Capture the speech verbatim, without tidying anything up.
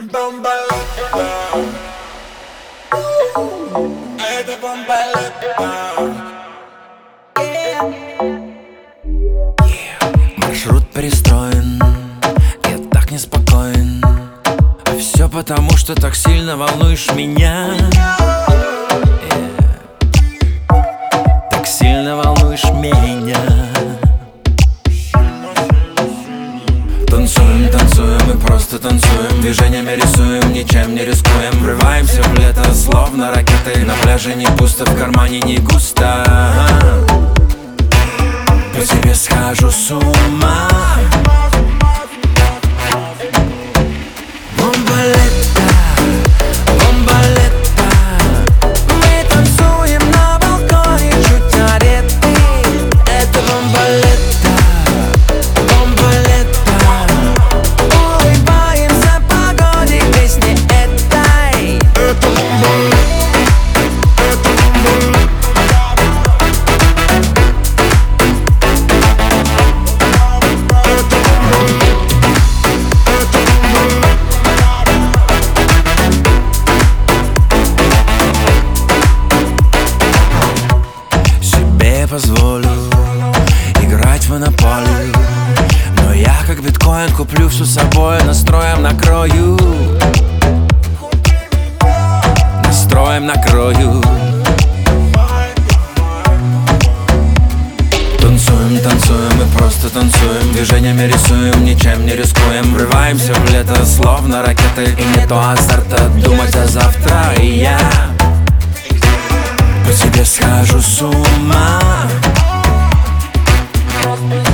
Бомбалетка, это бомбалетка. Маршрут перестроен, я так неспокоен. А все потому, что так сильно волнуешь меня. Yeah. Так сильно волнуешь меня. Танцуем, танцуем, мы просто танцуем. Движениями рисуем, ничем не рискуем. Врываемся в лето, словно ракеты. На пляже не пусто, в кармане не густо. По тебе схожу с ума. Бомбалетка, бомбалетка. Мы танцуем на балконе, чуть одеты. Это бомбалетка, бомбалетка. Улыбаемся погоде, песни этой. Это бомбалетка. Позволю играть в монополию, но я как биткоин куплю всю собой. Настроем накрою, настроем накрою. Танцуем, танцуем, мы просто танцуем. Движениями рисуем, ничем не рискуем. Врываемся в лето, словно ракеты. И не то азарта думать о завтра. И я по тебе схожу с ума.